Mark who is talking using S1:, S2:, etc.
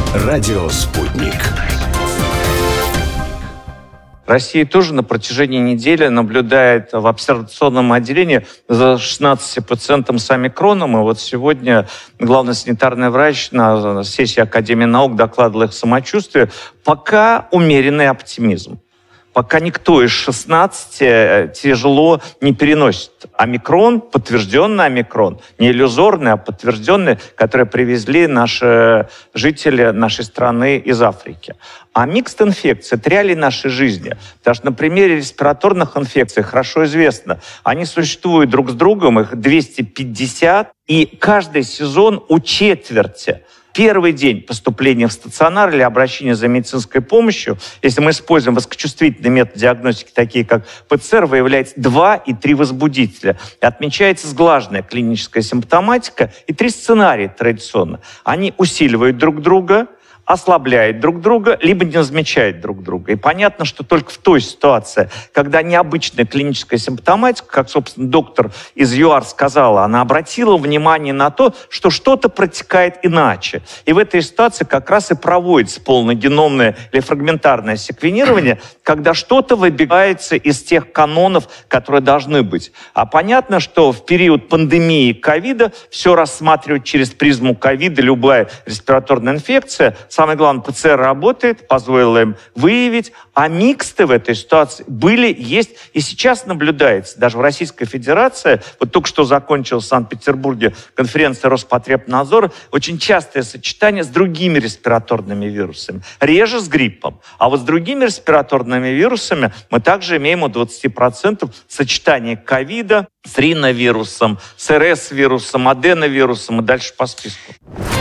S1: Радио «Спутник».
S2: Россия тоже на протяжении недели наблюдает в обсервационном отделении за 16 пациентам с омикроном. И вот сегодня главный санитарный врач на сессии Академии наук докладывал их самочувствие. Пока умеренный оптимизм. Пока никто из 16 тяжело не переносит. Омикрон, подтвержденный омикрон, не иллюзорный, а подтвержденный, который привезли наши жители нашей страны из Африки. А микс инфекций – это реалии нашей жизни. Потому что на примере респираторных инфекций хорошо известно, они существуют друг с другом, их 250, и каждый сезон у четверти. Первый день поступления в стационар или обращения за медицинской помощью, если мы используем высокочувствительные методы диагностики, такие как ПЦР, выявляется 2 и 3 возбудителя. И отмечается сглаженная клиническая симптоматика и 3 сценария традиционно. Они усиливают друг друга, ослабляют друг друга, либо не замечают друг друга. И понятно, что только в той ситуации, когда необычная клиническая симптоматика, как, собственно, доктор из ЮАР сказала, она обратила внимание на то, что что-то протекает иначе. И в этой ситуации как раз и проводится полногеномное или фрагментарное секвенирование, когда что-то выбивается из тех канонов, которые должны быть. А понятно, что в период пандемии ковида все рассматривать через призму ковида, любая респираторная инфекция. Самое главное, ПЦР работает, позволило им выявить, а миксты в этой ситуации были, есть и сейчас наблюдается. Даже в Российской Федерации, вот только что закончилась в Санкт-Петербурге конференция Роспотребнадзора, очень частое сочетание с другими респираторными вирусами. Реже с гриппом, а вот с другими респираторными вирусами мы также имеем у 20% сочетание ковида с риновирусом, с РС-вирусом, аденовирусом и дальше по списку.